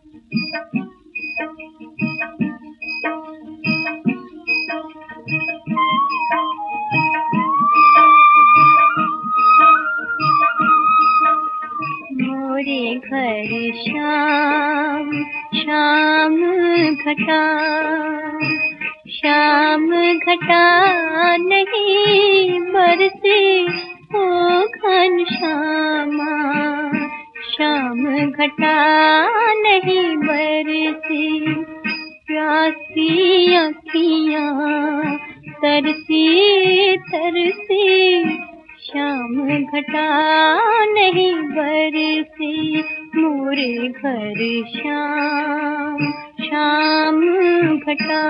मोरे घर शाम शाम घटा, शाम घटा नहीं बरसे ओ घन श्यामा, शाम घटा नहीं बरसे। प्यासी अखियाँ तरसी तरसी, शाम घटा नहीं बरसे। मोरे घर शाम शाम घटा।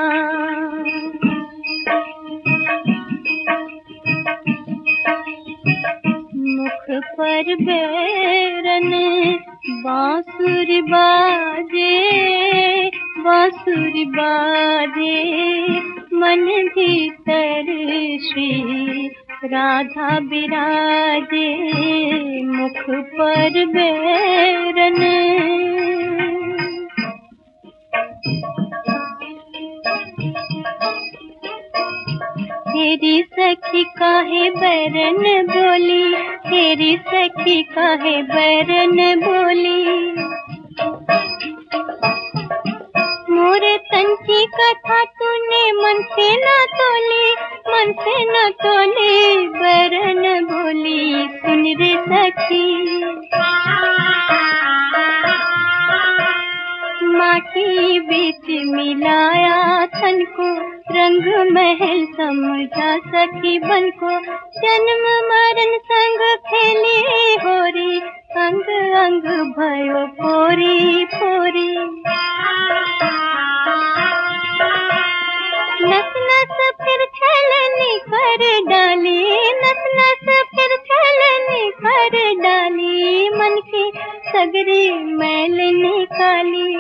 मुख पर बैरन बांसुरी बाजे, बांसुरी बाजे, मन भीतर श्री राधा बिराजे। मुख पर बैरन तेरी सखी काहे बैरन बोली, तेरी सखी काहे बैरन बोली। मोरे तन की कथा तूने मन से न तोली, मन से न तोली, बैरन बोली। सुन रे सखी माटी बीच मिलाया तन को, रंग महल समझा सखी बन को। जन्म मरण संग खेली होरी, अंग अंग भयो पोरी पोरी। नस नस फिर छलनी कर डाली, नस नस फिर छलनी कर डाली। मन की सगरी मैल निकाली,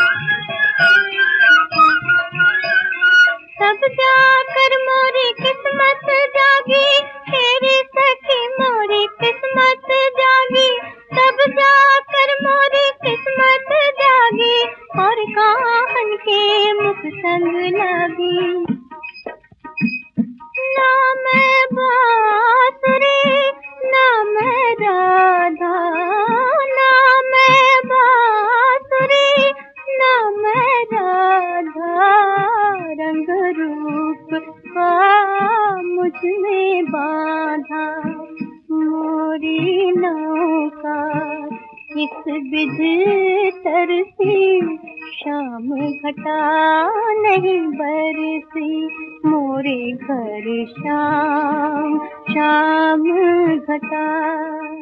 तब जाकर मोरी किस्मत जागी। तेरी सखी मोरी किस्मत जागी, तब जाकर मोरी किस्मत जागी। और काहन के मुख संग लागी। ना मैं बांसुरी ना मैं राधा, ना मैं बांसुरी ना मैं राधा। रंग रूप का मुझ में बाधा, मोरी नौका किस विध तरसी। शाम घटा नहीं बरसी, मोरे घर शाम शाम घटा।